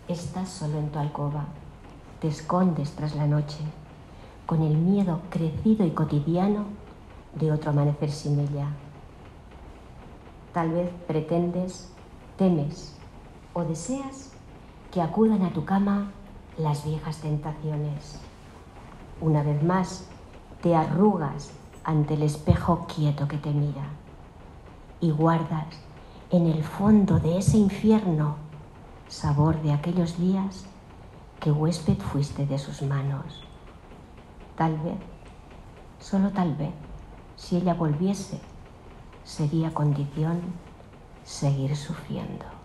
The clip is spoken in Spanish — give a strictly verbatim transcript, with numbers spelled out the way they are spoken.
Estás solo en tu alcoba, te escondes tras la noche, con el miedo crecido y cotidiano de otro amanecer sin ella. Tal vez pretendes, temes o deseas que acudan a tu cama las viejas tentaciones. Una vez más, te arrugas ante el espejo quieto que te mira y guardas en el fondo de ese infierno sabor de aquellos días que huésped fuiste de sus manos. Tal vez, solo tal vez, si ella volviese, sería condición seguir sufriendo.